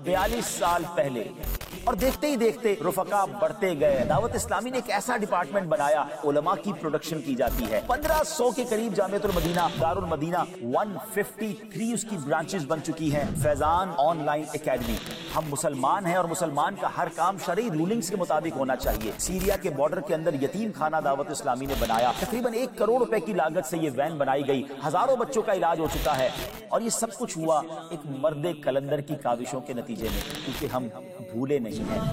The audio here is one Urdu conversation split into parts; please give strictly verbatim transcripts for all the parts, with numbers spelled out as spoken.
بیالیس سال پہلے، اور دیکھتے ہی دیکھتے رفقا بڑھتے گئے۔ دعوت اسلامی نے ایک ایسا ڈپارٹمنٹ بنایا، علماء کی پروڈکشن کی جاتی ہے۔ پندرہ سو کے قریب جامعۃ المدینہ دار المدینہ ایک سو ترپن اس کی برانچز بن چکی ہیں۔ فیضان آن لائن اکیڈمی، ہم مسلمان ہیں اور مسلمان کا ہر کام شرعی رولنگز کے مطابق ہونا چاہیے۔ سیریا کے بارڈر کے اندر یتیم خانہ دعوت اسلامی نے بنایا، تقریباً ایک کروڑ روپے کی لاگت سے یہ وین بنائی گئی، ہزاروں بچوں کا علاج ہو چکا ہے، اور یہ سب کچھ ہوا ایک مرد کلندر کی کاوشوں کے نتیجے میں، کیونکہ ہم بھولے نہیں ہیں۔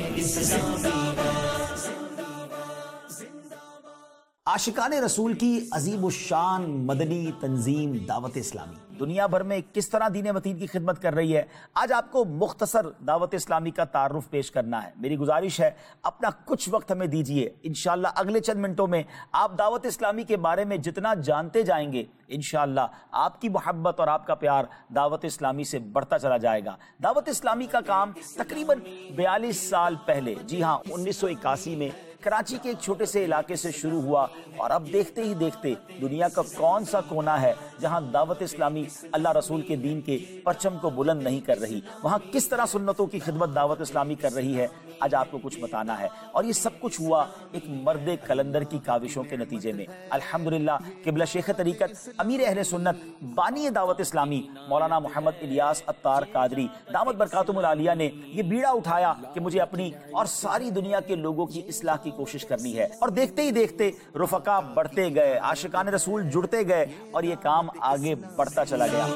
عاشقان رسول کی عظیم الشان مدنی تنظیم دعوت اسلامی دنیا بھر میں کس طرح دین متین کی خدمت کر رہی ہے، آج آپ کو مختصر دعوت اسلامی کا تعارف پیش کرنا ہے۔ میری گزارش ہے اپنا کچھ وقت ہمیں دیجیے، انشاءاللہ اگلے چند منٹوں میں آپ دعوت اسلامی کے بارے میں جتنا جانتے جائیں گے، انشاءاللہ آپ کی محبت اور آپ کا پیار دعوت اسلامی سے بڑھتا چلا جائے گا۔ دعوت اسلامی کا کام تقریباً بیالیس سال پہلے، جی ہاں انیس سو اکاسی میں کراچی کے ایک چھوٹے سے علاقے سے شروع ہوا، اور اب دیکھتے ہی دیکھتے دنیا کا کون سا کونا ہے جہاں دعوت اسلامی اللہ رسول کے دین کے پرچم کو بلند نہیں کر رہی، وہاں کس طرح سنتوں کی خدمت دعوت اسلامی کر رہی ہے، آج آپ کو کچھ بتانا ہے۔ اور یہ سب کچھ ہوا ایک مرد کلندر کی کاوشوں کے نتیجے میں۔ الحمدللہ قبلہ شیخ طریقت امیر اہل سنت بانی دعوت اسلامی مولانا محمد الیاس عطار قادری دامت برکاتہم العالیہ نے یہ بیڑا اٹھایا کہ مجھے اپنی اور ساری دنیا کے لوگوں کی اصلاح کی کوشش کرنی ہے، اور دیکھتے ہی دیکھتے رفقا بڑھتے گئے، عاشقان رسول جڑتے گئے، اور یہ کام آگے بڑھتا چلا گیا۔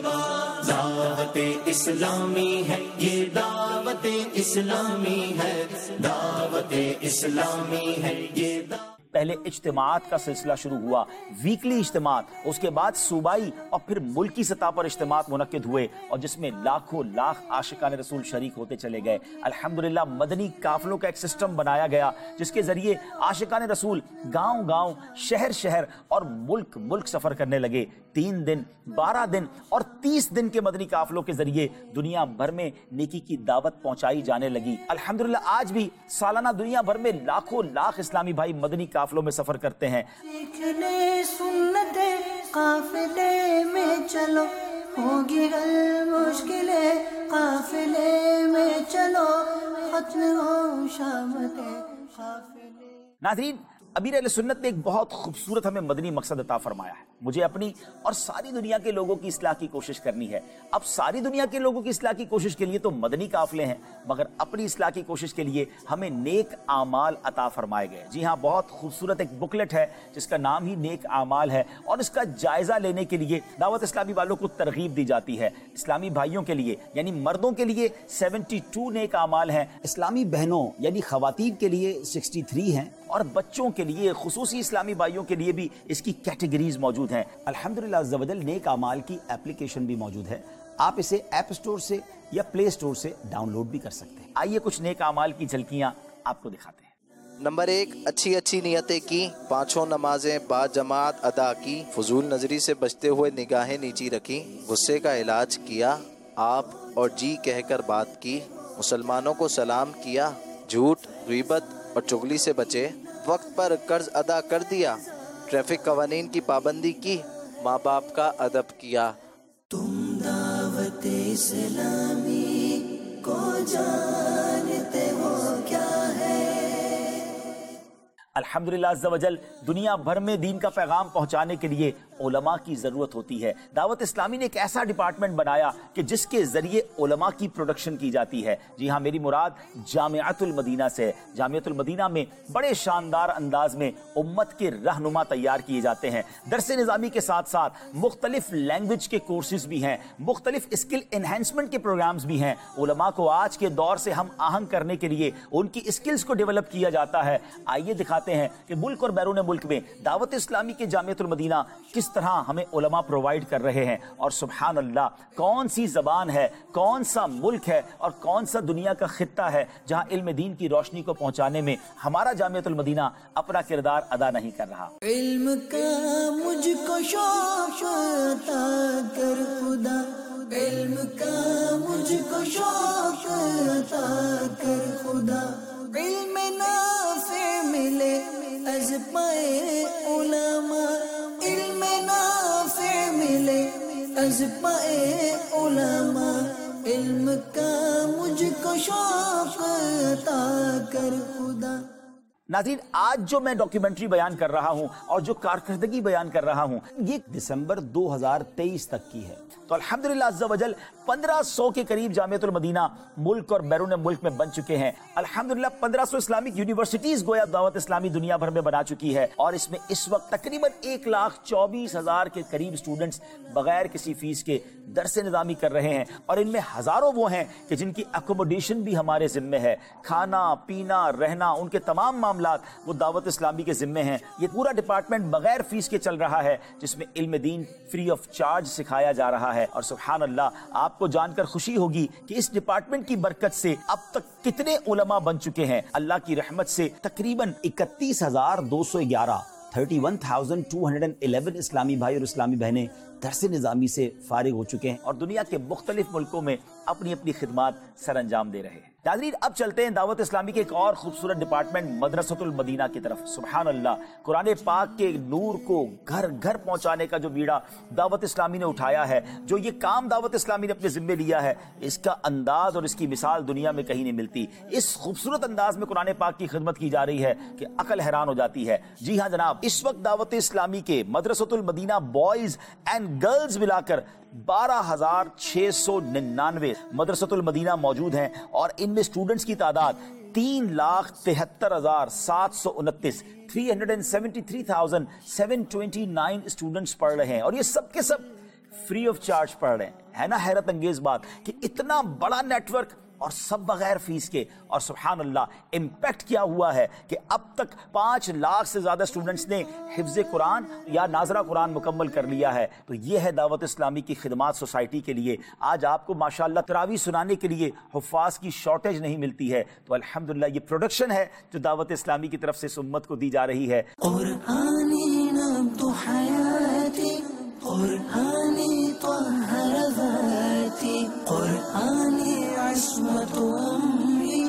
دعوت اسلامی ہے یہ، دعوت اسلامی ہے، دعوت اسلامی ہے یہ۔ پہلے اجتماعات کا سلسلہ شروع ہوا، ویکلی اجتماعات، اس کے بعد صوبائی اور پھر ملکی سطح پر اجتماعات منعقد ہوئے، اور جس میں لاکھوں لاکھ عاشقان رسول شریک ہوتے چلے گئے۔ الحمدللہ مدنی قافلوں کا ایک سسٹم بنایا گیا جس کے ذریعے عاشقان رسول گاؤں گاؤں، شہر شہر اور ملک ملک سفر کرنے لگے۔ تین دن، بارہ دن اور تیس دن کے مدنی قافلوں کے ذریعے دنیا بھر میں نیکی کی دعوت پہنچائی جانے لگی۔ الحمدللہ آج بھی سالانہ دنیا بھر میں لاکھوں لاکھ اسلامی بھائی مدنی قافلوں میں سفر کرتے ہیں۔ سیکھنے سنت قافلے میں چلو، ہوگی حل مشکلیں قافلے میں چلو، ختم ہو شامت قافلے۔ ناظرین، امیر اہل سنت نے ایک بہت خوبصورت ہمیں مدنی مقصد عطا فرمایا ہے، مجھے اپنی اور ساری دنیا کے لوگوں کی اصلاح کی کوشش کرنی ہے۔ اب ساری دنیا کے لوگوں کی اصلاح کی کوشش کے لیے تو مدنی قافلے ہیں، مگر اپنی اصلاح کی کوشش کے لیے ہمیں نیک اعمال عطا فرمائے گئے۔ جی ہاں، بہت خوبصورت ایک بکلٹ ہے جس کا نام ہی نیک اعمال ہے، اور اس کا جائزہ لینے کے لیے دعوت اسلامی والوں کو ترغیب دی جاتی ہے۔ اسلامی بھائیوں کے لیے یعنی مردوں کے لیے سیونٹی ٹو نیک اعمال ہیں، اسلامی بہنوں یعنی خواتین کے لیے سکسٹی تھری ہیں، اور بچوں کے لیے خصوصی اسلامی بھائیوں کے لیے بھی اس کی کیٹیگریز موجود ہیں۔ الحمدللہ عز و جل نیک اعمال کی اپلیکیشن بھی موجود ہے، آپ اسے ایپ اسٹور سے یا پلے اسٹور سے ڈاؤن لوڈ بھی کر سکتے ہیں۔ آئیے کچھ نیک اعمال کی جھلکیاں آپ کو دکھاتے ہیں۔ نمبر ایک، اچھی اچھی نیتیں کی، پانچوں نمازیں با جماعت ادا کی، فضول نظری سے بچتے ہوئے نگاہیں نیچی رکھی، غصے کا علاج کیا، آپ اور جی کہہ کر بات کی، مسلمانوں کو سلام کیا، جھوٹ، غیبت اور چغلی سے بچے، وقت پر قرض ادا کر دیا، ٹریفک قوانین کی پابندی کی، ماں باپ کا ادب کیا۔ تم دعوت اسلامی کو جانتے ہو کیا ہے؟ الحمدللہ عز و جل دنیا بھر میں دین کا پیغام پہنچانے کے لیے علماء کی ضرورت ہوتی ہے۔ دعوت اسلامی نے ایک ایسا ڈپارٹمنٹ بنایا کہ جس کے ذریعے علماء کی پروڈکشن کی جاتی ہے۔ جی ہاں، میری مراد جامعۃ المدینہ سے۔ جامعۃ المدینہ میں بڑے شاندار انداز میں امت کے رہنما تیار کیے جاتے ہیں۔ درس نظامی کے ساتھ ساتھ مختلف لینگویج کے کورسز بھی ہیں، مختلف اسکل انہینسمنٹ کے پروگرامز بھی ہیں۔ علماء کو آج کے دور سے ہم آہنگ کرنے کے لیے ان کی اسکلز کو ڈیولپ کیا جاتا ہے۔ آئیے دکھاتے ہیں کہ ملک اور بیرون ملک میں دعوت اسلامی کے جامعۃ المدینہ کس طرح ہمیں علماء پرووائڈ کر رہے ہیں، اور سبحان اللہ کون سی زبان ہے، کون سا ملک ہے اور کون سا دنیا کا خطہ ہے جہاں علم دین کی روشنی کو پہنچانے میں ہمارا جامعۃ المدینہ اپنا کردار ادا نہیں کر رہا۔ علم کا مجھ کو شوق عطا کر خدا، علم کا مجھ کو شوق عطا کر خدا، علم نافع ملے از پائے علماء، علم نافع ملے از پائے علماء، علم علم کا مجھ کو شوق عطا کر خدا. ناظرین، آج جو میں ڈاکیومنٹری بیان کر رہا ہوں اور جو کارکردگی بیان کر رہا ہوں یہ دسمبر دو ہزار تیئیس تک کی ہے. تو الحمدللہ عز و جل پندرہ سو کے قریب جامعۃ المدینہ ملک اور بیرون ملک میں بن چکے ہیں. الحمدللہ پندرہ سو اسلامک یونیورسٹیز گویا دعوت اسلامی دنیا بھر میں بنا چکی ہے، اور اس میں اس وقت تقریباً ایک لاکھ چوبیس ہزار کے قریب اسٹوڈنٹس بغیر کسی فیس کے درس نظامی کر رہے ہیں. اور ان میں ہزاروں وہ ہیں کہ جن کی اکوموڈیشن بھی ہمارے ذمے ہے، کھانا پینا رہنا ان کے تمام معاملات وہ دعوت اسلامی کے ذمے ہیں. یہ پورا ڈپارٹمنٹ بغیر فیس کے چل رہا ہے جس میں علم دین فری آف چارج سکھایا جا رہا ہے. اور سبحان اللہ، آپ کو جان کر خوشی ہوگی کہ اس ڈپارٹمنٹ کی برکت سے اب تک کتنے علماء بن چکے ہیں. اللہ کی رحمت سے تقریباً اکتیس ہزار دو سو گیارہ thirty one thousand two hundred and eleven اسلامی بھائی اور اسلامی بہنیں درس نظامی سے فارغ ہو چکے ہیں اور دنیا کے مختلف ملکوں میں اپنی اپنی خدمات سر انجام دے رہے ہیں. ناظرین، اب چلتے ہیں دعوت اسلامی کے ایک اور خوبصورت ڈپارٹمنٹ مدرسۃ المدینہ کی طرف. سبحان اللہ، قرآن پاک کے نور کو گھر گھر پہنچانے کا جو بیڑا دعوت اسلامی نے اٹھایا ہے، جو یہ کام دعوت اسلامی نے اپنے ذمے لیا ہے، اس کا انداز اور اس کی مثال دنیا میں کہیں نہیں ملتی. اس خوبصورت انداز میں قرآن پاک کی خدمت کی جا رہی ہے کہ عقل حیران ہو جاتی ہے. جی ہاں جناب، اس وقت دعوت اسلامی کے مدرسۃ المدینہ بوائز اینڈ گرلز ملا کر بارہ ہزار چھ سو ننانوے مدرسۃ المدینہ موجود ہیں، اور ان میں اسٹوڈنٹس کی تعداد تین لاکھ تہتر ہزار سات سو انتیس three hundred and seventy three thousand seven twenty nine students پڑھ رہے ہیں، اور یہ سب کے سب فری آف چارج پڑھ رہے ہیں. ہے نا حیرت انگیز بات کہ اتنا بڑا نیٹ ورک اور سب بغیر فیس کے. اور سبحان اللہ، امپیکٹ کیا ہوا ہے کہ اب تک پانچ لاکھ سے زیادہ اسٹوڈنٹس نے حفظ قرآن یا ناظرہ قرآن مکمل کر لیا ہے. تو یہ ہے دعوت اسلامی کی خدمات سوسائٹی کے لیے. آج آپ کو ماشاءاللہ تراویح سنانے کے لیے حفاظ کی شارٹیج نہیں ملتی ہے. تو الحمدللہ یہ پروڈکشن ہے جو دعوت اسلامی کی طرف سے اس امت کو دی جا رہی ہے. قرآنی نبض حیاتی، قرآنی طہر ذاتی، قرآنی عصمت امری،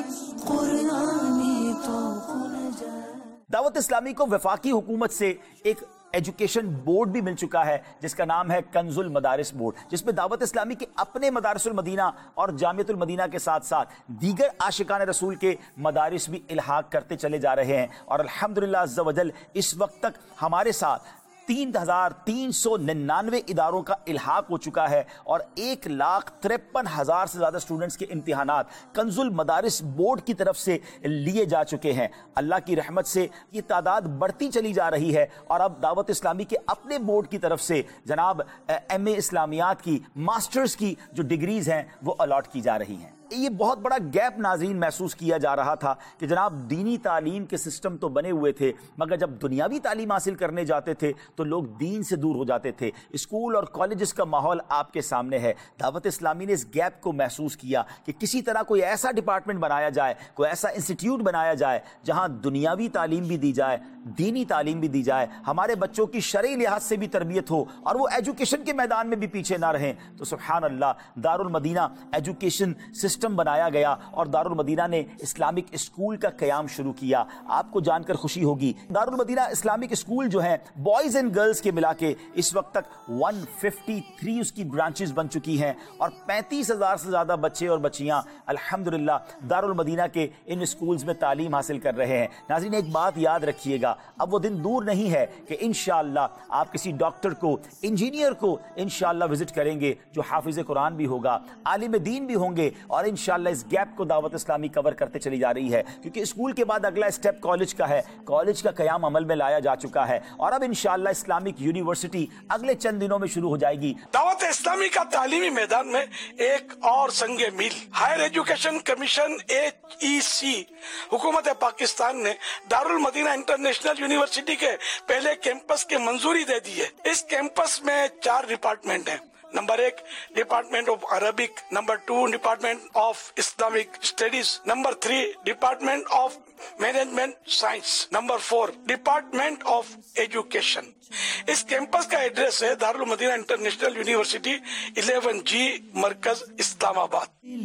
قرآنی طوق نجات. دعوت اسلامی کو وفاقی حکومت سے ایک ایجوکیشن بورڈ بھی مل چکا ہے جس کا نام ہے کنز المدارس بورڈ، جس میں دعوت اسلامی کے اپنے مدارس المدینہ اور جامعۃ المدینہ کے ساتھ ساتھ دیگر عاشقان رسول کے مدارس بھی الحاق کرتے چلے جا رہے ہیں. اور الحمدللہ عز و جل اس وقت تک ہمارے ساتھ تین ہزار تین سو ننانوے اداروں کا الحاق ہو چکا ہے، اور ایک لاکھ ترپن ہزار سے زیادہ اسٹوڈنٹس کے امتحانات کنز المدارس بورڈ کی طرف سے لیے جا چکے ہیں. اللہ کی رحمت سے یہ تعداد بڑھتی چلی جا رہی ہے، اور اب دعوت اسلامی کے اپنے بورڈ کی طرف سے جناب ایم اے اسلامیات کی ماسٹرز کی جو ڈگریز ہیں وہ الاٹ کی جا رہی ہیں. یہ بہت بڑا گیپ ناظرین محسوس کیا جا رہا تھا کہ جناب دینی تعلیم کے سسٹم تو بنے ہوئے تھے، مگر جب دنیاوی تعلیم حاصل کرنے جاتے تھے تو لوگ دین سے دور ہو جاتے تھے. اسکول اور کالجز کا ماحول آپ کے سامنے ہے. دعوت اسلامی نے اس گیپ کو محسوس کیا کہ کسی طرح کوئی ایسا ڈپارٹمنٹ بنایا جائے، کوئی ایسا انسٹیٹیوٹ بنایا جائے جہاں دنیاوی تعلیم بھی دی جائے، دینی تعلیم بھی دی جائے، ہمارے بچوں کی شرعی لحاظ سے بھی تربیت ہو اور وہ ایجوکیشن کے میدان میں بھی پیچھے نہ رہیں. تو سبحان اللہ، دارالمدینہ ایجوکیشن سسٹم بنایا گیا اور دارالمدینہ نے اسلامک اسکول کا قیام شروع کیا. آپ کو جان کر خوشی ہوگی دارالمدینہ اسلامک اسکول جو ہیں بوائز اینڈ گرلز کے ملا کے اس وقت تک ایک سو ترپن اس کی برانچز بن چکی ہیں، اور پینتیس ہزار سے زیادہ بچے اور بچیاں الحمدللہ دارالمدینہ کے ان اسکولز میں تعلیم حاصل کر رہے ہیں. ناظرین، ایک بات یاد رکھیے گا، اب وہ دن دور نہیں ہے کہ انشاءاللہ آپ کسی ڈاکٹر کو، انجینئر کو انشاءاللہ وزٹ کریں گے جو حافظ قرآن بھی ہوگا، عالم دین بھی ہوں گے، اور انشاءاللہ اس گیپ کو دعوت اسلامی کور کرتے چلی جا رہی ہے. کیونکہ اسکول کے بعد اگلا اسٹیپ کالج کا ہے، کالج کا قیام عمل میں لایا جا چکا ہے، اور اب انشاءاللہ اسلامک یونیورسٹی اگلے چند دنوں میں شروع ہو جائے گی. دعوت اسلامی کا تعلیمی میدان میں ایک اور سنگ میل higher education commission H E C حکومت پاکستان نے دارالمدینہ انٹرنیشنل یونیورسٹی کے پہلے کیمپس کے منظوری دے دی ہے. اس کیمپس میں چار ڈپارٹمنٹ ہیں. نمبر ایک ڈپارٹمنٹ آف عربک، نمبر two department of Islamic studies, نمبر three department of management science, نمبر فور ڈپارٹمنٹ آف ایجوکیشن. اس کیمپس کا ایڈریس ہے Darulmadina international university eleven G Markaz اسلام آباد.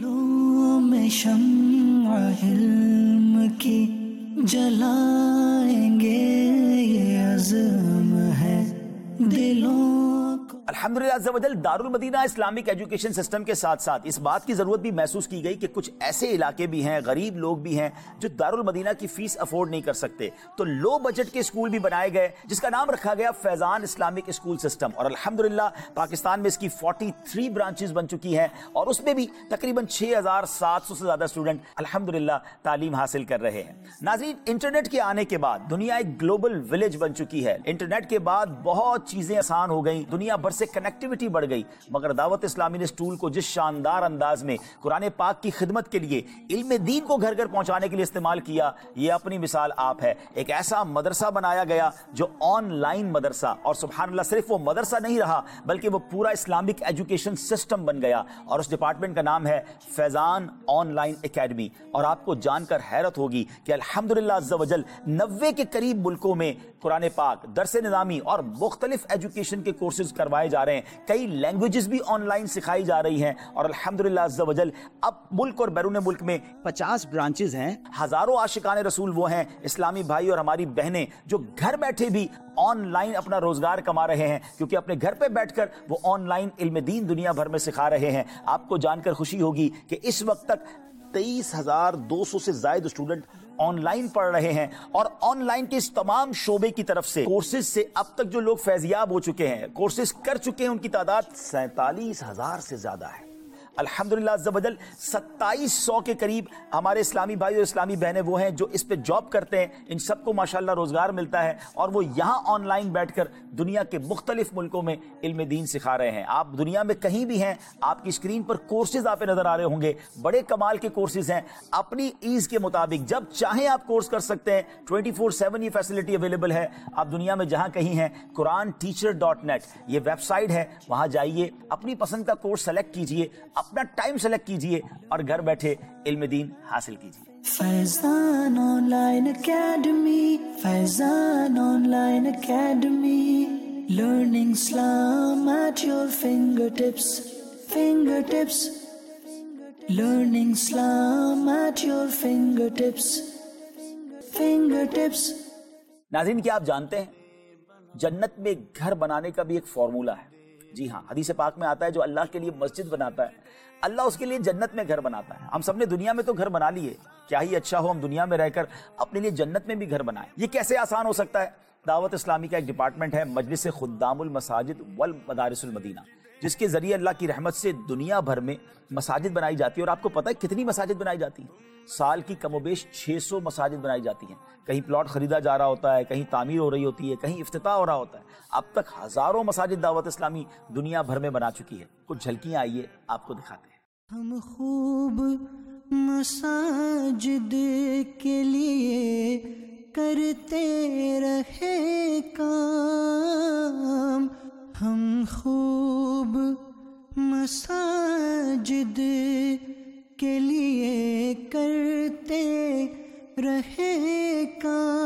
دلوں میں شمع علم کی جلائیں گے، یہ عزم ہے دلوں کو. الحمدللہ عز و جل دارul مدینہ اسلامک ایجوکیشن سسٹم کے ساتھ ساتھ اس بات کی ضرورت بھی محسوس کی گئی کہ کچھ ایسے علاقے بھی ہیں، غریب لوگ بھی ہیں جو دارul مدینہ کی فیس افورڈ نہیں کر سکتے، تو لو بجٹ کے اسکول بھی بنائے گئے جس کا نام رکھا گیا فیضان اسلامک اسکول سسٹم، اور الحمدللہ پاکستان میں اس کی تینتالیس برانچز بن چکی ہیں اور اس میں بھی تقریباً چھ ہزار سات سو سے زیادہ اسٹوڈنٹ الحمدللہ تعلیم حاصل کر رہے ہیں۔ ناظرین، انٹرنیٹ کے آنے کے بعد دنیا ایک گلوبل ولیج بن چکی ہے۔ انٹرنیٹ کے بعد بہت چیزیں آسان ہو گئیں، دنیا بھر سے کنیکٹیوٹی بڑھ گئی، مگر دعوت اسلامی نے اس ٹول کو جس شاندار انداز میں قرآن پاک کی خدمت کے لیے، علم دین کو گھر گھر پہنچانے کے لیے استعمال کیا، یہ اپنی مثال آپ ہے۔ ایک ایسا مدرسہ بنایا گیا جو آن لائن مدرسہ، اور سبحان اللہ صرف وہ مدرسہ نہیں رہا بلکہ وہ پورا اسلامک ایجوکیشن سسٹم بن گیا، اور اس ڈپارٹمنٹ کا نام ہے فیضان آن لائن اکیڈمی۔ اور آپ کو جان کر حیرت ہوگی کہ الحمدللہ عز و جل نوے کے قریب ملکوں میں قرآن پاک، درس نظامی اور مختلف ایجوکیشن کے کورسز کروائے جا رہے ہیں، کئی لینگویجز بھی آن لائن سکھائی جا رہی ہیں، اور الحمدللہ عز و جل اب ملک اور بیرون ملک میں پچاس برانچز ہیں۔ ہزاروں عاشقان رسول وہ ہیں، اسلامی بھائی اور ہماری بہنیں جو گھر بیٹھے بھی آن لائن اپنا روزگار کما رہے ہیں، کیونکہ اپنے گھر پہ بیٹھ کر وہ آن لائن علم دین دنیا بھر میں سکھا رہے ہیں۔ آپ کو جان کر خوشی ہوگی کہ اس وقت تک تیئیس ہزار دو سو سے زائد اسٹوڈنٹ آن لائن پڑھ رہے ہیں، اور آن لائن کے اس تمام شعبے کی طرف سے کورسز سے اب تک جو لوگ فیضیاب ہو چکے ہیں، کورسز کر چکے ہیں، ان کی تعداد سینتالیس ہزار سے زیادہ ہے۔ الحمدللہ عز و جل ستائیس سو کے قریب ہمارے اسلامی بھائی اور اسلامی بہنیں وہ ہیں جو اس پہ جاب کرتے ہیں، ان سب کو ماشاءاللہ روزگار ملتا ہے، اور وہ یہاں آن لائن بیٹھ کر دنیا کے مختلف ملکوں میں علم دین سکھا رہے ہیں۔ آپ دنیا میں کہیں بھی ہیں، آپ کی اسکرین پر کورسز آپ نظر آ رہے ہوں گے، بڑے کمال کے کورسز ہیں، اپنی ایز کے مطابق جب چاہیں آپ کورس کر سکتے ہیں، ٹوئنٹی فور سیون یہ فیسلٹی اویلیبل ہے۔ آپ دنیا میں جہاں کہیں ہیں، قرآن ٹیچر ڈاٹ نیٹ یہ ویب سائٹ ہے، وہاں جائیے، اپنی پسند کا کورس سلیکٹ کیجئے، اپنا ٹائم سلیکٹ کیجئے اور گھر بیٹھے علم دین حاصل کیجئے۔ Faizan online academy, Faizan online academy, learning Islam at your fingertips, fingertips, learning Islam at your fingertips, fingertips. ناظرین، کیا آپ جانتے ہیں جنت میں گھر بنانے کا بھی ایک فارمولہ ہے؟ جی ہاں، حدیث پاک میں آتا ہے جو اللہ کے لیے مسجد بناتا ہے اللہ اس کے لیے جنت میں گھر بناتا ہے۔ ہم سب نے دنیا میں تو گھر بنا لیے، کیا ہی اچھا ہو ہم دنیا میں رہ کر اپنے لیے جنت میں بھی گھر بنائیں۔ یہ کیسے آسان ہو سکتا ہے؟ دعوت اسلامی کا ایک ڈپارٹمنٹ ہے مجلس خدام المساجد والمدارس المدینہ، جس کے ذریعے اللہ کی رحمت سے دنیا بھر میں مساجد بنائی جاتی ہے۔ اور آپ کو پتہ ہے کتنی مساجد بنائی جاتی ہیں؟ سال کی کم و بیش چھ سو مساجد بنائی جاتی ہیں۔ کہیں پلاٹ خریدا جا رہا ہوتا ہے، کہیں تعمیر ہو رہی ہوتی ہے، کہیں افتتاح ہو رہا ہوتا ہے۔ اب تک ہزاروں مساجد دعوت اسلامی دنیا بھر میں بنا چکی ہے۔ کچھ جھلکیاں آئیے آپ کو دکھاتے ہیں۔ ہم خوب مساجد کے لیے کرتے رہے کام، ہم خوب مساجد کے لیے کرتے رہے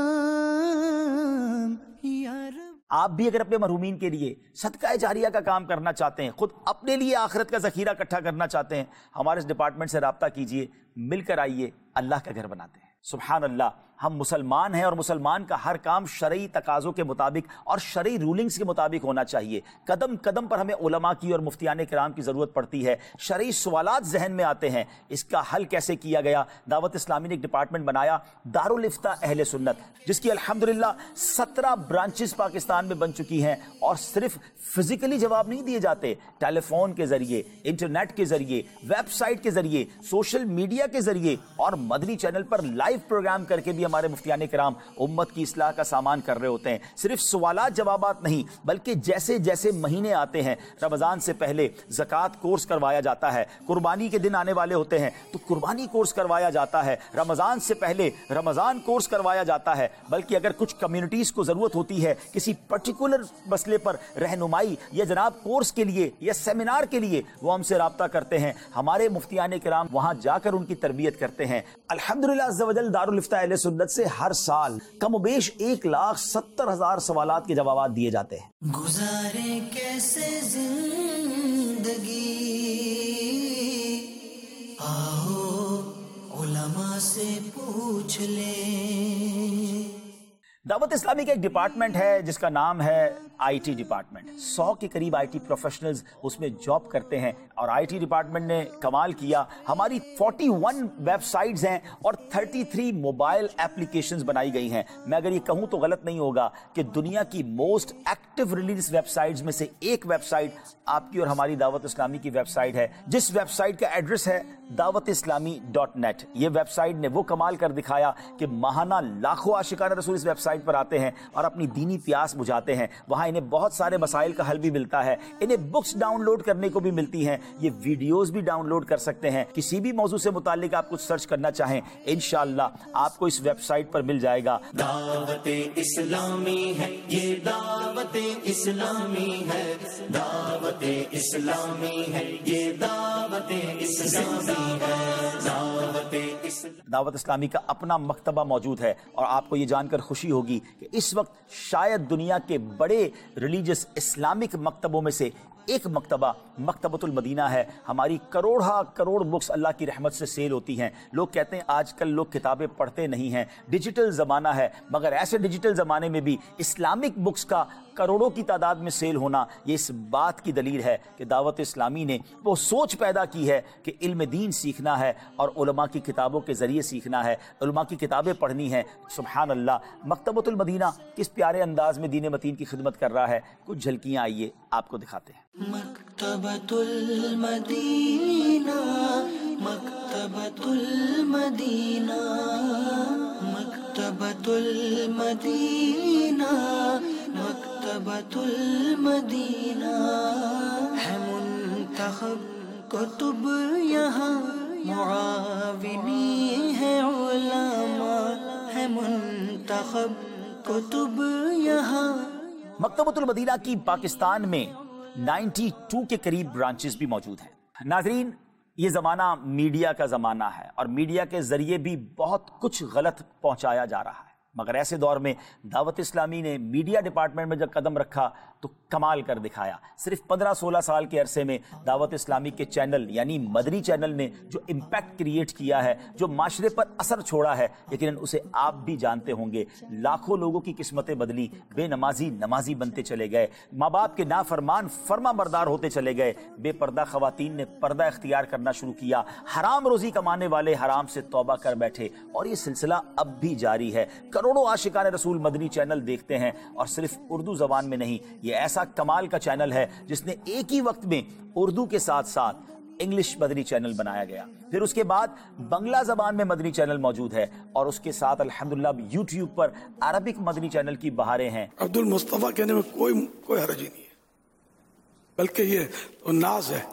کام، یا رب۔ آپ بھی اگر اپنے مرحومین کے لیے صدقہ جاریہ کا کام کرنا چاہتے ہیں، خود اپنے لیے آخرت کا ذخیرہ اکٹھا کرنا چاہتے ہیں، ہمارے اس ڈپارٹمنٹ سے رابطہ کیجئے، مل کر آئیے، اللہ کا گھر بناتے ہیں۔ سبحان اللہ، ہم مسلمان ہیں اور مسلمان کا ہر کام شرعی تقاضوں کے مطابق اور شرعی رولنگز کے مطابق ہونا چاہیے۔ قدم قدم پر ہمیں علماء کی اور مفتیان کرام کی ضرورت پڑتی ہے۔ شرعی سوالات ذہن میں آتے ہیں، اس کا حل کیسے کیا گیا؟ دعوت اسلامی نے ایک ڈپارٹمنٹ بنایا، دارالافتاء اہل سنت، جس کی الحمدللہ سترہ برانچز پاکستان میں بن چکی ہیں، اور صرف فزیکلی جواب نہیں دیے جاتے، ٹیلی فون کے ذریعے، انٹرنیٹ کے ذریعے، ویب سائٹ کے ذریعے، سوشل میڈیا کے ذریعے اور مدنی چینل پر لائیو پروگرام کر کے بھی ہمارے مفتیان کرام امت کی اصلاح کا سامان کر رہے ہوتے ہیں۔ صرف سوالات جوابات نہیں، بلکہ جیسے جیسے مہینے آتے ہیں، رمضان سے پہلے زکوٰۃ کورس کروایا جاتا ہے، قربانی کے دن آنے والے ہوتے ہیں تو قربانی کورس کروایا جاتا ہے، رمضان سے پہلے رمضان کورس کروایا جاتا ہے، بلکہ اگر کچھ کمیونٹیز کو ضرورت ہوتی ہے کسی پرٹیکولر مسئلے پر رہنمائی یا جناب کورس کے لیے یا سیمینار کے لیے، وہ ہم سے رابطہ کرتے ہیں، ہمارے مفتیان کرام وہاں جا کر ان کی تربیت کرتے ہیں۔ الحمدللہ عز و جل دارالافتاء اہل سنت سے ہر سال کم و بیش ایک لاکھ ستر ہزار سوالات کے جوابات دیے جاتے ہیں۔ گزارے کیسے زندگی، آؤ علماء سے پوچھ لیں۔ دعوت اسلامی کا ایک ڈپارٹمنٹ ہے جس کا نام ہے आईटी डिपार्टमेंट। सौ के करीब आईटी प्रोफेशनल्स उसमें जॉब करते हैं और आईटी डिपार्टमेंट ने कमाल किया। हमारी इकतालीस वेबसाइट्स हैं और तैंतीस मोबाइल एप्लीकेशंस बनाई गई हैं। मैं अगर ये कहूं तो गलत नहीं होगा कि दुनिया की मोस्ट एक्टिव रिलीजियस वेबसाइट्स में से एक वेबसाइट आपकी और हमारी दावत इस्लामी की वेबसाइट है, जिस वेबसाइट का एड्रेस है दावत इस्लामी डॉट नेट। ये वेबसाइट ने वो कमाल कर दिखाया कि माहाना लाखों आशिकान रसूल इस वेबसाइट पर आते हैं और अपनी दीनी प्यास बुझाते हैं। वहां इन्हें बहुत सारे मसाइल का हल भी मिलता है, इन्हें बुक्स डाउनलोड करने को भी मिलती हैं, ये वीडियोस भी डाउनलोड कर सकते हैं। किसी भी मौजू से मुताल्लिक आप कुछ सर्च करना चाहें, इंशाअल्लाह आपको इस वेबसाइट पर मिल जाएगा। दावते इस्लामी है ये, दावते इस्लामी है, दावते इस्लामी है ये, दावते इस्लामी है, दावते इस्लामी। दावत इस्लामी का अपना मकतबा मौजूद है और आपको ये जानकर खुशी होगी कि इस वक्त शायद दुनिया के बड़े रिलीजियस इस्लामिक मकतबों में से एक मकतबा मकतबतुल मदीना है। हमारी करोड़ा करोड़ बुक्स अल्लाह की रहमत से सेल होती हैं। लोग कहते हैं आजकल लोग किताबें पढ़ते नहीं हैं, डिजिटल ज़माना है, मगर ऐसे डिजिटल ज़माने में भी इस्लामिक बुक्स का करोड़ों की तादाद में सेल होना ये इस बात की दलील है कि दावत इस्लामी ने वो सोच पैदा की है कि इल्म दीन सीखना है और उलमा की किताबों के ज़रिए सीखना है, उलमा की किताबें पढ़नी है। सुभान अल्लाह, मकतबतुल मदीना किस प्यारे अंदाज में दीन मतीन की खिदमत कर रहा है, कुछ झलकियाँ आइए आपको दिखाते हैं। मकतबतुल मदीना, मकतबतुल मदीना, मकतबतुल मदीना, मकतबतुल मदीना है मुंतखब कुतुब यहाँ, मुआविनी है उलमा है मुंतखब कुतुब यहाँ। मकतबतुल मदीना की पाकिस्तान में बानवे के करीब ब्रांचेस भी मौजूद हैं। नाजरीन, ये ज़माना मीडिया का ज़माना है और मीडिया के ज़रिए भी बहुत कुछ गलत पहुंचाया जा रहा है, मगर ऐसे दौर में दावत इस्लामी ने मीडिया डिपार्टमेंट में जब कदम रखा तो कमाल कर दिखाया। सिर्फ पंद्रह सोलह साल के अरसे में दावत इस्लामी के चैनल यानी मदनी चैनल ने जो इम्पैक्ट क्रिएट किया है, जो माशरे पर असर छोड़ा है, यकीनन उसे आप भी जानते होंगे। लाखों लोगों की किस्मतें बदली, बेनमाजी नमाजी बनते चले गए, माँ बाप के नाफरमान फर्मा बरदार होते चले गए, बेपर्दा खवातीन ने पर्दा इख्तियार करना शुरू किया, हराम रोजी कमाने वाले हराम से तौबा कर बैठे और ये सिलसिला अब भी जारी है। करोड़ों आशिकान रसूल मदनी चैनल देखते हैं और सिर्फ उर्दू जबान में नहीं, ये ऐसा कमाल का चैनल है जिसने एक ही वक्त में उर्दू के साथ साथ इंग्लिश मदनी चैनल बनाया गया, फिर उसके बाद बंगला जबान में मदनी चैनल मौजूद है और उसके साथ अल्हम्दुलिल्लाह यूट्यूब पर अरबिक मदनी चैनल की बहारें हैं। अब्दुल मुस्तफा कहने में कोई कोई हरज ही नहीं है, बल्कि ये तो नाज है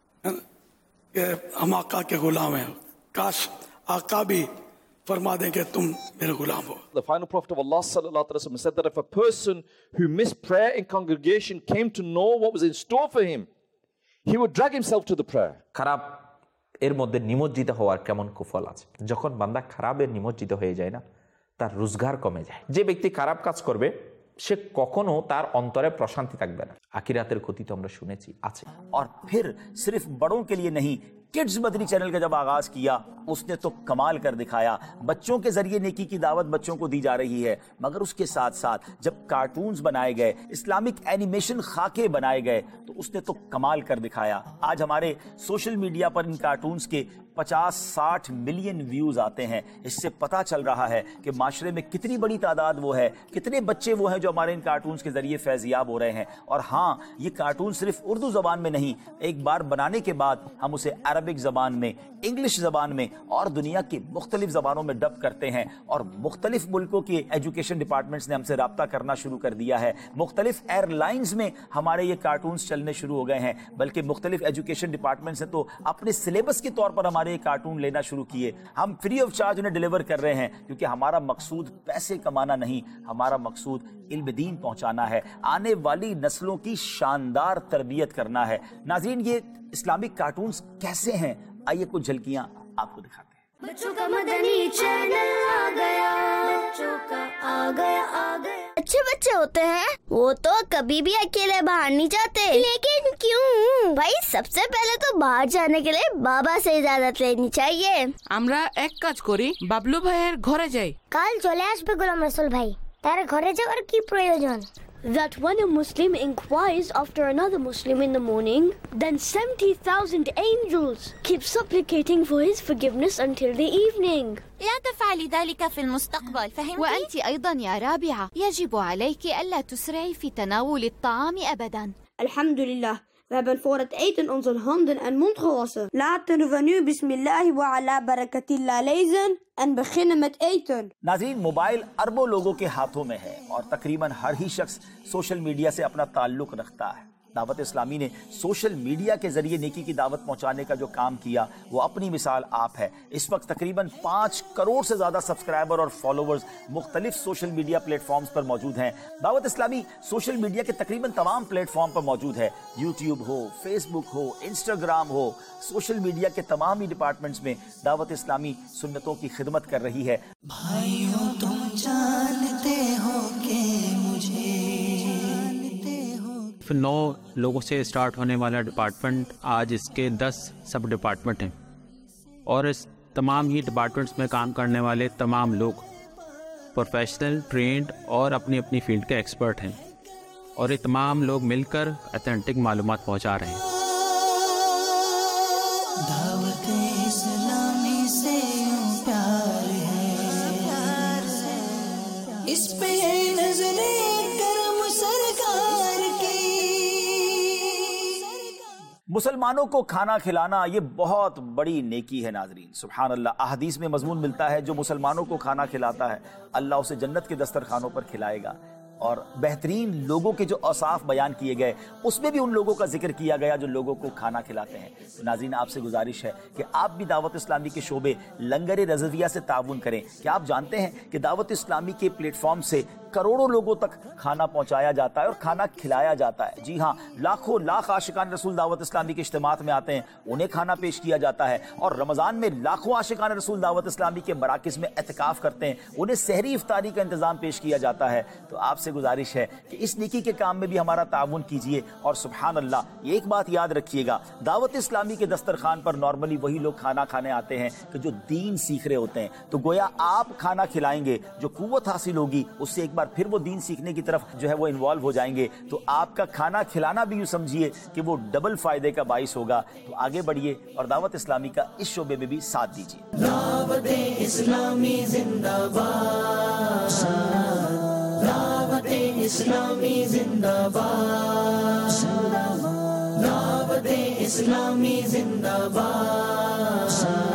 कि हम आका के गुलाम हैं, काश आका भी फरमा दें कि तुम मेरे गुलाम हो। The final prophet of Allah sallallahu alaihi wasallam said that if a person who missed prayer in congregation came to know what was in store for him, he would drag himself to the prayer. খারাপ এর মধ্যে নিমজ্জিত হওয়ার কেমন কুফল আছে। যখন বান্দা খারাপের নিমজ্জিত হয়ে যায় না, তার রোজগার কমে যায়। যে ব্যক্তি খারাপ কাজ করবে সে কখনো তার অন্তরে প্রশান্তি থাকবে না। আখিরাতের ক্ষতি তো আমরা শুনেছি আছে। और फिर सिर्फ बड़ों के लिए नहीं, किड्स मदनी चैनल का जब आगाज किया उसने तो कमाल कर दिखाया। बच्चों के जरिए नेकी की दावत बच्चों को दी जा रही है, मगर उसके साथ साथ जब कार्टून्स बनाए गए, इस्लामिक एनिमेशन खाके बनाए गए तो उसने तो कमाल कर दिखाया। आज हमारे सोशल मीडिया पर इन कार्टून्स के पचास साठ मिलियन व्यूज आते हैं। इससे पता चल रहा है कि माशरे में कितनी बड़ी तादाद वो है, कितने बच्चे वो हैं जो हमारे इन कार्टून्स के जरिए फैजियाब हो रहे हैं। और हाँ, ये कार्टून सिर्फ उर्दू जबान में नहीं, एक बार बनाने के बाद हम उसे अरबिक जबान में, इंग्लिश जबान में और दुनिया की मुख्तलिफ जबानों में डब करते हैं। और मुख्तलिफ मुल्कों के एजुकेशन डिपार्टमेंट्स ने हमसे रब्ता करना शुरू कर दिया है। मुख्तलिफ एयरलाइंस में हमारे ये कार्टून्स चलने शुरू हो गए हैं, बल्कि मुख्तलिफ एजुकेशन डिपार्टमेंट्स ने तो अपने सिलेबस के तौर पर हमारे ये कार्टून लेना शुरू किए। हम फ्री ऑफ चार्ज उन्हें डिलीवर कर रहे हैं, क्योंकि हमारा मकसूद पैसे कमाना नहीं, हमारा मकसूद इल्म दीन पहुंचाना है, आने वाली नस्लों की शानदार तरबियत करना है। नाज़रीन, ये इस्लामिक कार्टून्स कैसे हैं, आइए कुछ झलकियां आपको दिखाते हैं। बच्चों का मदनी चैनल आ गया, बच्चों का आ गया आ गया। अच्छे बच्चे होते हैं वो तो कभी भी अकेले बाहर नहीं जाते। लेकिन क्यों भाई? सबसे पहले तो बाहर जाने के लिए बाबा से इजाजत लेनी चाहिए। আমরা এক কাজ করি, বাবলু ভাইয়ের ঘরে যাই। কাল চলে আসবে গোলাম রসুল ভাই, তার ঘরে যাওয়ার কি প্রয়োজন? that when a Muslim inquires after another Muslim in the morning, then seventy thousand angels keep supplicating for his forgiveness until the evening. لا تفعلي ذلك في المستقبل، فهمتي؟ وأنت أيضا يا رابعة يجب عليك ألا تسرعي في تناول الطعام أبدا. Alhamdulillah, we hebben voor het eten onze handen en mond gewassen. Laten we nu Bismillah wa ala barakatillah lezen en beginnen met eten. नाज़रीन, मोबाइल अरबों लोगों के हाथों में है और तकरीबन हर ही शख्स सोशल मीडिया से अपना ताल्लुक रखता है। दावत इस्लामी ने सोशल मीडिया के जरिए नेकी की दावत पहुंचाने का जो काम किया वो अपनी मिसाल आप है। इस वक्त तकरीबन पाँच करोड़ से ज़्यादा सब्सक्राइबर और फॉलोवर्स मुख्तलिफ सोशल मीडिया प्लेटफॉर्म्स पर मौजूद हैं। दावत इस्लामी सोशल मीडिया के तकरीबन तमाम प्लेटफॉर्म पर मौजूद है। यूट्यूब हो, फेसबुक हो, इंस्टाग्राम हो, सोशल मीडिया के तमाम ही डिपार्टमेंट्स में दावत इस्लामी सुन्नतों की खिदमत कर रही है। भाइयों तुम जानते हो कि मुझे नौ लोगों से स्टार्ट होने वाला डिपार्टमेंट आज इसके दस सब डिपार्टमेंट हैं और इस तमाम ही डिपार्टमेंट्स में काम करने वाले तमाम लोग प्रोफेशनल, ट्रेंड और अपनी अपनी फील्ड के एक्सपर्ट हैं और ये तमाम लोग मिलकर ऑथेंटिक मालूमात पहुंचा रहे हैं। दावत इस्लामी से प्यार है, इस पे नजरे करम सरकार की। मुसलमानों को खाना खिलाना ये बहुत बड़ी नेकी है नाजरीन। सुभान अल्लाह, अहदीस में मजमून मिलता है जो मुसलमानों को खाना खिलाता है अल्लाह उसे जन्नत के दस्तरखानों पर खिलाएगा। और बेहतरीन लोगों के जो औसाफ बयान किए गए उसमें भी उन लोगों का जिक्र किया गया जो लोगों को खाना खिलाते हैं। तो नाज़रीन, आपसे गुजारिश है कि आप भी दावत इस्लामी के शोबे लंगर रज़विया से ताउन करें। क्या आप जानते हैं कि दावत इस्लामी के प्लेटफॉर्म से करोड़ों लोगों तक खाना पहुंचाया जाता है और खाना खिलाया जाता है। जी हाँ, लाखों लाख आशिकान रसूल दावत इस्लामी के इज्तिमात में आते हैं, उन्हें खाना पेश किया जाता है। और रमज़ान में लाखों आशिकान रसूल दावत इस्लामी के मराकिज़ में एतिकाफ़ करते हैं, उन्हें सहरी इफ्तारी का इंतज़ाम पेश किया जाता है। तो आपसे गुजारिश है कि इस नेकी के काम में भी हमारा ताउन कीजिए। और सुभान अल्लाह, ये एक बात याद रखिएगा, दावत इस्लामी के दस्तरखान पर नॉर्मली वही लोग खाना खाने आते हैं कि जो दीन सीख रहे होते हैं। तो गोया आप खाना खिलाएंगे, जो कुव्वत हासिल होगी उससे एक बार फिर वो दीन सीखने की तरफ जो है वो इन्वॉल्व हो जाएंगे। तो आपका खाना खिलाना भी यूं समझिए कि वो डबल फायदे का बाइस होगा। तो आगे बढ़िए और दावत इस्लामी का इस शोबे में भी साथ दीजिए। दावत इस्लामी जिंदाबाद, दावत इस्लामी जिंदाबाद, दावत इस्लामी जिंदाबाद,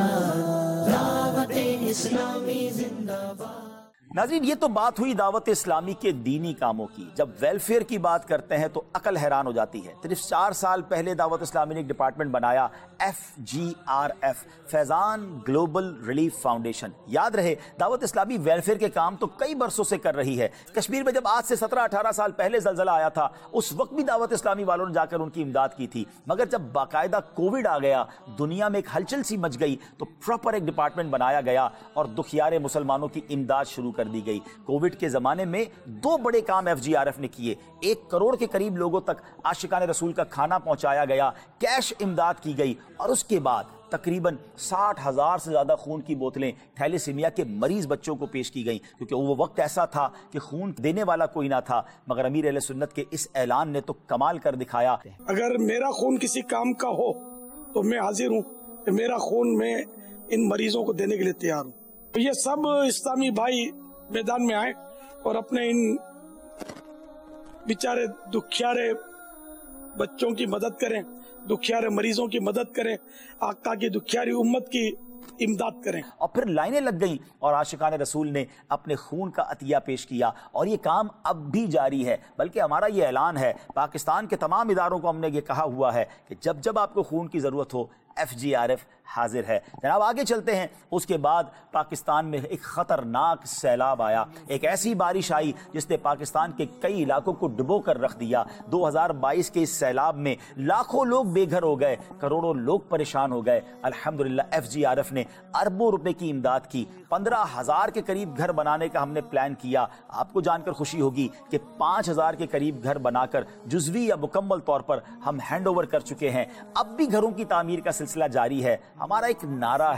दावत इस्लामी जिंदाबाद। नाज़रीन, ये तो बात हुई दावत इस्लामी के दीनी कामों की। जब वेलफेयर की बात करते हैं तो अकल हैरान हो जाती है। सिर्फ चार साल पहले दावत इस्लामी ने एक डिपार्टमेंट बनाया, F G R F, Faizan global relief foundation. याद रहे, दावत इस्लामी वेलफेयर के काम तो कई बरसों से कर रही है। कश्मीर में जब आज से सत्रह अठारह साल पहले जलजला आया था, उस वक्त भी दावत इस्लामी वालों ने जाकर उनकी इमदाद की थी। मगर जब बाकायदा कोविड आ गया, दुनिया में एक हलचल सी मच गई, तो प्रॉपर एक डिपार्टमेंट बनाया गया और दुखियारे मुसलमानों की इमदाद शुरू कर दी गई। कोविड के जमाने में दो बड़े काम एफ जी आर एफ ने किए। एक करोड़ के करीब लोगों तक आशिकान रसूल का खाना पहुंचाया गया, कैश इमदाद की गई और उसके बाद तकरीबन साठ हजार से ज्यादा खून की बोतलें थैलेसीमिया के मरीज बच्चों को पेश की गई। क्योंकि वो वक्त ऐसा था कि खून देने वाला कोई ना था, मगर अमीर अहले सुन्नत के इस ऐलान ने तो कमाल कर दिखाया। अगर मेरा खून किसी काम का हो तो मैं हाजिर हूँ, मेरा खून मैं इन मरीजों को देने के लिए तैयार हूँ। तो ये सब इस्लामी भाई मैदान में आए और अपने इन बेचारे दुखियारे बच्चों की मदद करें, दुखियारे मरीजों की मदद करें, आका की दुखियारी उम्मत की इमदाद करें। और फिर लाइनें लग गईं और आशिकान रसूल ने अपने खून का अतिया पेश किया और ये काम अब भी जारी है। बल्कि हमारा ये ऐलान है, पाकिस्तान के तमाम इदारों को हमने ये कहा हुआ है कि जब जब आपको खून की जरूरत हो, एफ जी आर एफ हाजिर है। जनाब, आगे चलते हैं। उसके बाद पाकिस्तान में एक खतरनाक सैलाब आया, एक ऐसी बारिश आई जिसने पाकिस्तान के कई इलाकों को डुबो कर रख दिया। दो हज़ार बाईस के इस सैलाब में लाखों लोग बेघर हो गए, करोड़ों लोग परेशान हो गए। अल्हम्दुलिल्लाह एफ जी आर एफ ने अरबों रुपए की इमदाद की। पंद्रह हजार के करीब घर बनाने का हमने प्लान किया। आपको जानकर खुशी होगी कि पांच हजार के करीब घर बनाकर जुज़वी या मुकम्मल तौर पर हम हैंड ओवर कर चुके हैं। अब भी घरों की तामीर का सिलसिला जारी है। हमारा एक नारा है,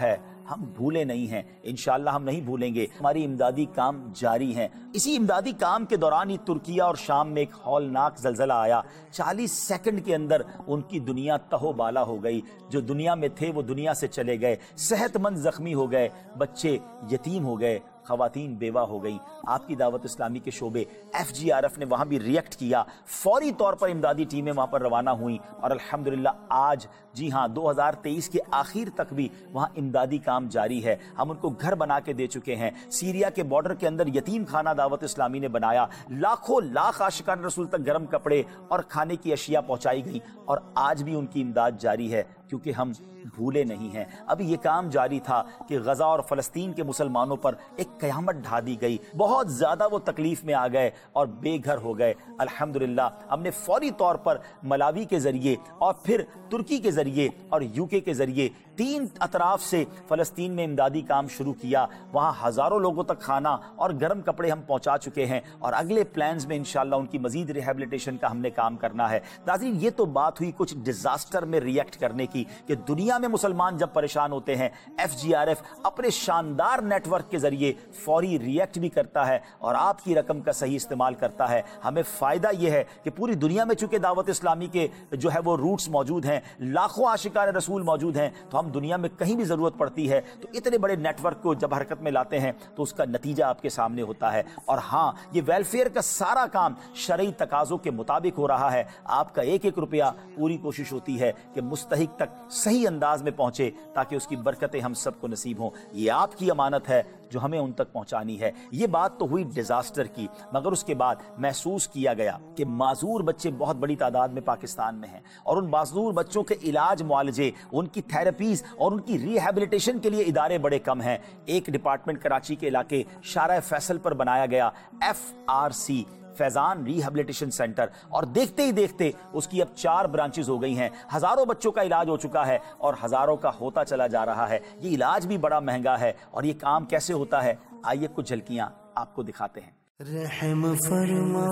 ہم بھولے نہیں ہیں، انشاءاللہ ہم نہیں بھولیں گے. ہماری امدادی کام جاری ہیں. اسی امدادی کام کے دوران ہی ترکیہ اور شام میں ایک ہولناک زلزلہ آیا. چالیس سیکنڈ کے اندر ان کی دنیا تہو بالا ہو گئی. جو دنیا میں تھے وہ دنیا سے چلے گئے. صحت مند زخمی ہو گئے، بچے یتیم ہو گئے، خواتین بیوہ ہو گئیں. آپ کی دعوت اسلامی کے شعبے ایف جی آر ایف نے وہاں بھی ریئیکٹ کیا. فوری طور پر امدادی ٹیمیں وہاں پر روانہ ہوئیں اور الحمدللہ آج جی ہاں دو ہزار تیئیس کے آخر تک بھی وہاں امدادی کام جاری ہے. ہم ان کو گھر بنا کے دے چکے ہیں. سیریا کے بارڈر کے اندر یتیم خانہ دعوت اسلامی نے بنایا. لاکھوں لاکھ عاشقان رسول تک گرم کپڑے اور کھانے کی اشیاء پہنچائی گئیں اور آج بھی ان کی امداد جاری ہے کیونکہ ہم بھولے نہیں ہیں. ابھی یہ کام جاری تھا کہ غزہ اور فلسطین کے مسلمانوں پر ایک قیامت ڈھا دی گئی. بہت زیادہ وہ تکلیف میں آ گئے اور بے گھر ہو گئے. الحمدللہ ہم نے فوری طور پر ملاوی کے ذریعے اور پھر ترکی کے ذریعے اور یو کے کے ذریعے تین اطراف سے فلسطین میں امدادی کام شروع کیا. وہاں ہزاروں لوگوں تک کھانا اور گرم کپڑے ہم پہنچا چکے ہیں اور اگلے پلانز میں انشاءاللہ ان کی مزید ریہیبلیٹیشن کا ہم نے کام کرنا ہے. ناظرین یہ تو بات ہوئی کچھ ڈیزاسٹر میں ریئیکٹ کرنے کی کہ دنیا میں مسلمان جب پریشان ہوتے ہیں ایف جی آر ایف اپنے شاندار نیٹ ورک کے ذریعے فوری ریئیکٹ بھی کرتا ہے اور آپ کی رقم کا صحیح استعمال کرتا ہے. ہمیں فائدہ یہ ہے کہ پوری دنیا میں چونکہ دعوت اسلامی کے جو ہے وہ روٹس موجود ہیں، لاکھوں عاشقان رسول موجود ہیں، تو ہم دنیا میں کہیں بھی ضرورت پڑتی ہے تو اتنے بڑے نیٹ ورک کو جب حرکت میں لاتے ہیں تو اس کا نتیجہ آپ کے سامنے ہوتا ہے. اور ہاں یہ ویلفیئر کا سارا کام شرعی تقاضوں کے مطابق ہو رہا ہے. آپ کا ایک ایک روپیہ پوری کوشش ہوتی ہے کہ مستحق تک صحیح انداز میں پہنچے تاکہ اس کی برکتیں ہم سب کو نصیب ہوں. یہ آپ کی امانت ہے جو ہمیں ان تک پہنچانی ہے. یہ بات تو ہوئی ڈیزاسٹر کی، مگر اس کے بعد محسوس کیا گیا کہ معذور بچے بہت بڑی تعداد میں پاکستان میں ہیں اور ان معذور بچوں کے علاج معالجے، ان کی تھراپیز اور ان کی ریہیبلیٹیشن کے لیے ادارے بڑے کم ہیں. ایک ڈپارٹمنٹ کراچی کے علاقے شارع فیصل پر بنایا گیا، F R C Faizan rehabilitation centre, اور دیکھتے ہی دیکھتے اس کی اب چار برانچز ہو گئی ہیں. ہزاروں بچوں کا علاج ہو چکا ہے اور ہزاروں کا ہوتا چلا جا رہا ہے. یہ علاج بھی بڑا مہنگا ہے اور یہ کام کیسے ہوتا ہے آئیے کچھ جھلکیاں آپ کو دکھاتے ہیں. رحم فرما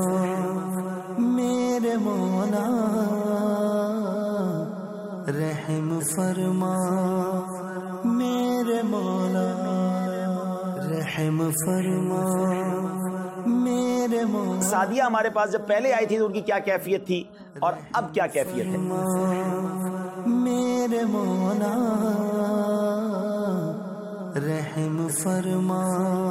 میرے مولا، رحم فرما میرے مولا، رحم فرما میرے مولا. سعدیہ ہمارے پاس جب پہلے آئی تھی تو ان کی کیا کیفیت تھی اور اب کیا کیفیت ہے؟ میرے مولا رحم فرما.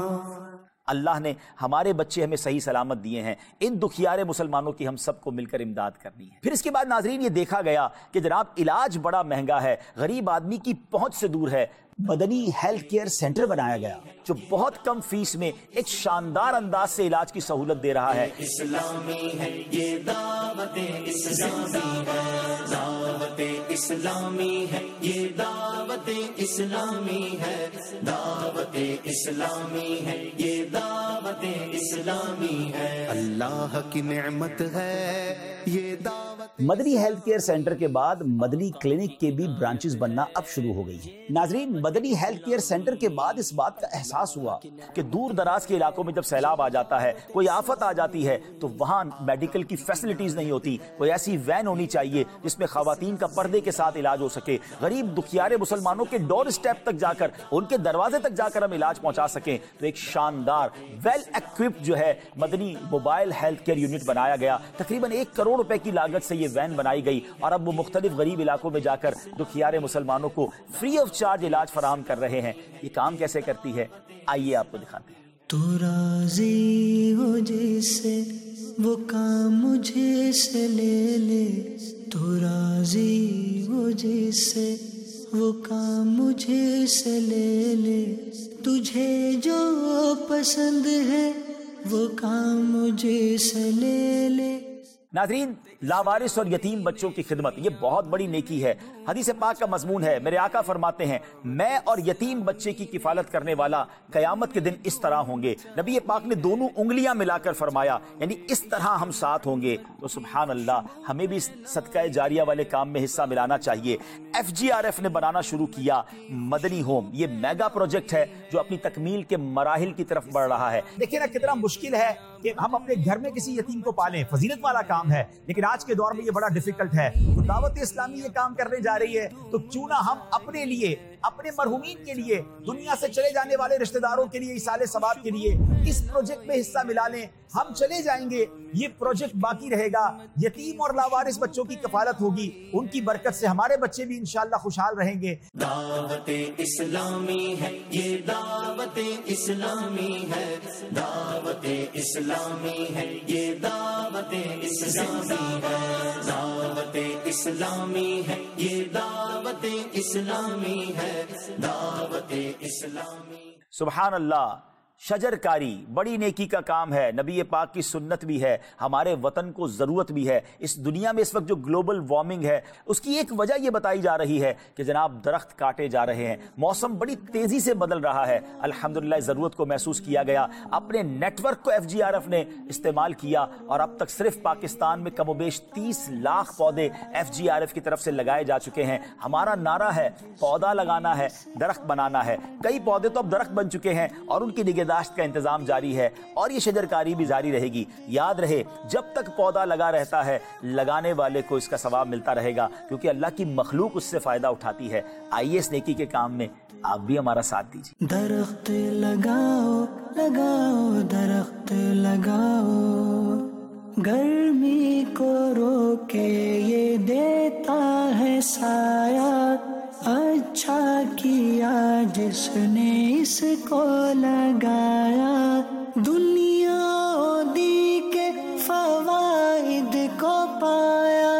اللہ نے ہمارے بچے ہمیں صحیح سلامت دیے ہیں. ان دکھیارے مسلمانوں کی ہم سب کو مل کر امداد کرنی ہے. پھر اس کے بعد ناظرین یہ دیکھا گیا کہ جناب علاج بڑا مہنگا ہے، غریب آدمی کی پہنچ سے دور ہے. مدنی ہیلتھ کیئر سینٹر بنایا گیا جو بہت کم فیس میں ایک شاندار انداز سے علاج کی سہولت دے رہا ہے. اسلامی ہے یہ دعوت اسلامی ہے، دعوت اسلامی ہے یہ دعوت اسلامی ہے، دعوت اسلامی ہے یہ دعوت اسلامی ہے. اللہ کی نعمت ہے یہ دعوت. مدنی ہیلتھ کیئر سینٹر کے بعد مدنی کلینک کے بھی برانچز بننا اب شروع ہو گئی ہیں. ناظرین مدنی ہیلتھ کیئر سینٹر کے بعد اس بات کا احساس ہوا کہ دور دراز کے علاقوں میں جب سیلاب آ جاتا ہے، کوئی آفت آ جاتی ہے تو وہاں میڈیکل کی فیسلٹیز نہیں ہوتی. کوئی ایسی وین ہونی چاہیے جس میں خواتین کا پردے کے ساتھ علاج ہو سکے. غریب دکھیارے مسلمانوں کے ڈور اسٹیپ تک جا کر، ان کے دروازے تک جا کر ہم علاج پہنچا سکیں. تو ایک شاندار ویل ایکوپڈ جو ہے مدنی موبائل ہیلتھ کیئر یونٹ بنایا گیا. تقریباً ایک کروڑ روپے کی لاگت سے یہ وین بنائی گئی اور اب وہ مختلف غریب علاقوں میں جا کر دکھیارے مسلمانوں کو فری آف چارج علاج فراہم کر رہے ہیں. یہ کام کیسے کرتی ہے آئیے آپ کو دکھاتے ہیں. تو راضی ہو جیسے وہ کام مجھے سے لے لے، تو راضی ہو جیسے وہ کام مجھے سے لے لے، تجھے جو پسند ہے وہ کام مجھے سے لے لے. ناظرین لاوارث اور یتیم بچوں کی خدمت یہ بہت بڑی نیکی ہے. حدیث پاک کا مضمون ہے، میرے آقا فرماتے ہیں میں اور یتیم بچے کی کفالت کرنے والا قیامت کے دن اس طرح ہوں گے. نبی پاک نے دونوں انگلیاں ملا کر فرمایا یعنی اس طرح ہم ساتھ ہوں گے. تو سبحان اللہ ہمیں بھی صدقہ جاریہ والے کام میں حصہ ملانا چاہیے. ایف جی آر ایف نے بنانا شروع کیا مدنی ہوم. یہ میگا پروجیکٹ ہے جو اپنی تکمیل کے مراحل کی طرف بڑھ رہا ہے. دیکھیں نا کتنا مشکل ہے کہ ہم اپنے گھر میں کسی یتیم کو پالیں، فضیلت والا کام ہے، لیکن آج کے دور میں یہ بڑا ڈیفیکلٹ ہے. تو دعوت اسلامی یہ کام کرنے جا رہی ہے تو کیوں نہ ہم اپنے لیے اپنے مرحومین کے لیے, دنیا سے چلے جانے والے رشتہ داروں کے لیے ایصال ثواب کے لیے اس پروجیکٹ میں حصہ ملا لیں. ہم چلے جائیں گے, یہ پروجیکٹ باقی رہے گا, یتیم اور لاوارث بچوں کی کفالت ہوگی, ان کی برکت سے ہمارے بچے بھی انشاءاللہ خوشحال رہیں گے. دعوت اسلامی ہے یہ, دعوت اسلامی ہے, دعوت اسلامی ہے یہ, دعوت اسلامی ہے, دعوت اسلامی ہے یہ, دعوت اسلامی ہے, دعوت اسلامی. سبحان اللہ. شجر کاری بڑی نیکی کا کام ہے, نبی پاک کی سنت بھی ہے, ہمارے وطن کو ضرورت بھی ہے. اس دنیا میں اس وقت جو گلوبل وارمنگ ہے اس کی ایک وجہ یہ بتائی جا رہی ہے کہ جناب درخت کاٹے جا رہے ہیں, موسم بڑی تیزی سے بدل رہا ہے. الحمدللہ ضرورت کو محسوس کیا گیا, اپنے network F G R F ایف نے استعمال کیا اور اب تک صرف پاکستان میں کم و بیش تیس لاکھ پودے ایف جی آر ایف کی طرف سے لگائے جا چکے ہیں. ہمارا نعرہ ہے پودا لگانا ہے, درخت بنانا ہے. کئی پودے تو اب درخت بن چکے ہیں اور ان کی نگہداشت کا انتظام جاری ہے اور یہ شجرکاری بھی جاری رہے گی. یاد رہے جب تک پودا لگا رہتا ہے لگانے والے کو اس کا ثواب ملتا رہے گا, کیونکہ اللہ کی مخلوق اس سے فائدہ اٹھاتی ہے. آئیے اس نیکی کے کام میں آپ بھی ہمارا ساتھ دیجیے. درخت لگاؤ لگاؤ درخت لگاؤ, گرمی کو روکے یہ دیتا ہے سایہ, اچھا کیا جس نے اس کو لگایا, دنیا دی کے فوائد کو پایا,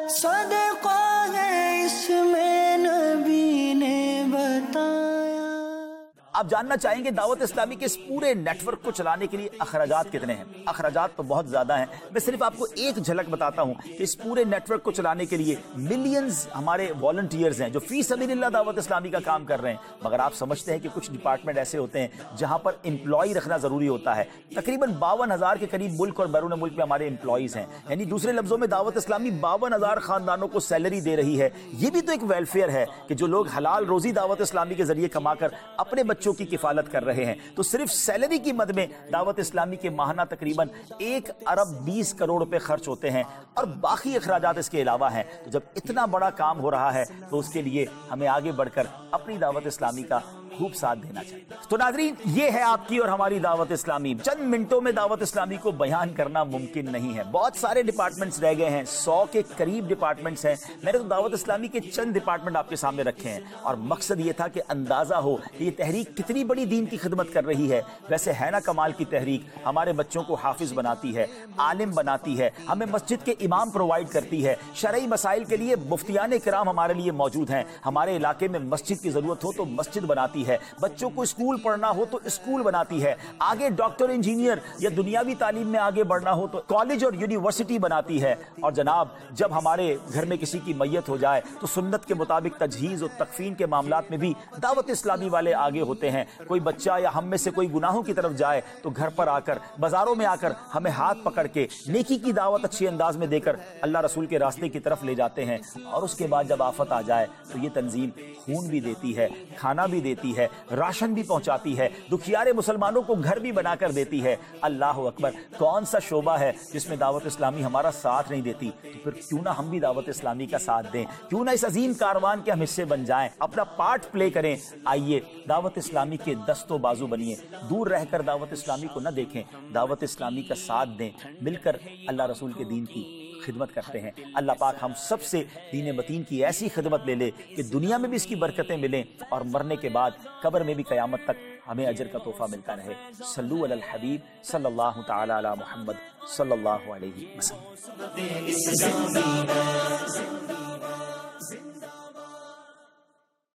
صدقہ ہے اس میں نبی نے بتایا. آپ جاننا چاہیں گے دعوت اسلامی کے اس پورے نیٹ ورک کو چلانے کے لیے اخراجات کتنے ہیں؟ اخراجات تو بہت زیادہ ہیں. میں صرف آپ کو ایک جھلک بتاتا ہوں کہ اس پورے نیٹ ورک کو چلانے کے لیے ملینز ہمارے والنٹیئرز ہیں جو فی سبیل اللہ دعوت اسلامی کا کام کر رہے ہیں. مگر آپ سمجھتے ہیں کہ کچھ ڈپارٹمنٹ ایسے ہوتے ہیں جہاں پر امپلائی رکھنا ضروری ہوتا ہے. تقریباً باون ہزار کے قریب ملک اور بیرون ملک میں ہمارے امپلائیز ہیں, یعنی دوسرے لفظوں میں دعوت اسلامی باون ہزار خاندانوں کو سیلری دے رہی ہے. یہ بھی تو ایک ویلفیئر ہے کہ جو لوگ حلال روزی دعوت اسلامی کے ذریعے کما کر اپنے بچوں کی کفالت کر رہے ہیں. تو صرف سیلری کی مد میں دعوت اسلامی کے ماہانہ تقریباً ایک ارب بیس کروڑ روپے خرچ ہوتے ہیں اور باقی اخراجات اس کے علاوہ ہیں. تو جب اتنا بڑا کام ہو رہا ہے تو اس کے لیے ہمیں آگے بڑھ کر اپنی دعوت اسلامی کا خوب ساتھ دینا چاہیے. تو ناظرین, یہ ہے آپ کی اور ہماری دعوت اسلامی. چند منٹوں میں دعوت اسلامی کو بیان کرنا ممکن نہیں ہے. بہت سارے ڈپارٹمنٹس رہ گئے ہیں, سو کے قریب ڈپارٹمنٹس ہیں. میں نے تو دعوت اسلامی کے چند ڈپارٹمنٹ آپ کے سامنے رکھے ہیں اور مقصد یہ تھا کہ اندازہ ہو کہ یہ تحریک کتنی بڑی دین کی خدمت کر رہی ہے. ویسے ہے نا کمال کی تحریک, ہمارے بچوں کو حافظ بناتی ہے, عالم بناتی ہے, ہمیں مسجد کے امام پرووائڈ کرتی ہے, شرعی مسائل کے لیے مفتیان کرام ہمارے لیے موجود ہیں, ہمارے علاقے میں مسجد کی ضرورت ہو تو مسجد بناتی ہے, بچوں کو اسکول پڑھنا ہو تو اسکول بناتی ہے, آگے ڈاکٹر انجینئر یا دنیاوی تعلیم میں آگے بڑھنا ہو تو کالج اور یونیورسٹی بناتی ہے. اور جناب جب ہمارے گھر میں کسی کی میت ہو جائے تو سنت کے مطابق تجہیز اور تکفین کے معاملات میں بھی دعوت اسلامی والے آگے ہوتے ہیں. کوئی بچہ یا ہم میں سے کوئی گناہوں کی طرف جائے تو گھر پر آ کر, بازاروں میں آ کر ہمیں ہاتھ پکڑ کے نیکی کی دعوت اچھی انداز میں دے کر اللہ رسول کے راستے کی طرف لے جاتے ہیں. اور اس کے بعد جب آفت آ جائے تو یہ تنظیم خون بھی دیتی ہے, کھانا بھی دیتی ہے, راشن بھی پہنچاتی ہے, دکھیارے مسلمانوں کو گھر بھی بنا کر دیتی ہے. اللہ اکبر, کون سا شعبہ ہے جس میں دعوت اسلامی ہمارا ساتھ نہیں دیتی؟ تو پھر کیوں نہ ہم بھی دعوت اسلامی کا ساتھ دیں, کیوں نہ اس عظیم کاروان کے ہم حصے بن جائیں, اپنا پارٹ پلے کریں. آئیے دعوت اسلامی کے دستوں بازو بنیے, دور رہ کر دعوت اسلامی کو نہ دیکھیں, دعوت اسلامی کا ساتھ دیں, مل کر اللہ رسول کے دین کی خدمت کرتے ہیں. اللہ پاک ہم سب سے دین متین کی ایسی خدمت لے لے کہ دنیا میں بھی اس کی برکتیں ملیں اور مرنے کے بعد قبر میں بھی قیامت تک ہمیں اجر کا تحفہ ملتا رہے. صلو علی الحبیب صلی اللہ تعالی علی محمد صلی اللہ علیہ وسلم.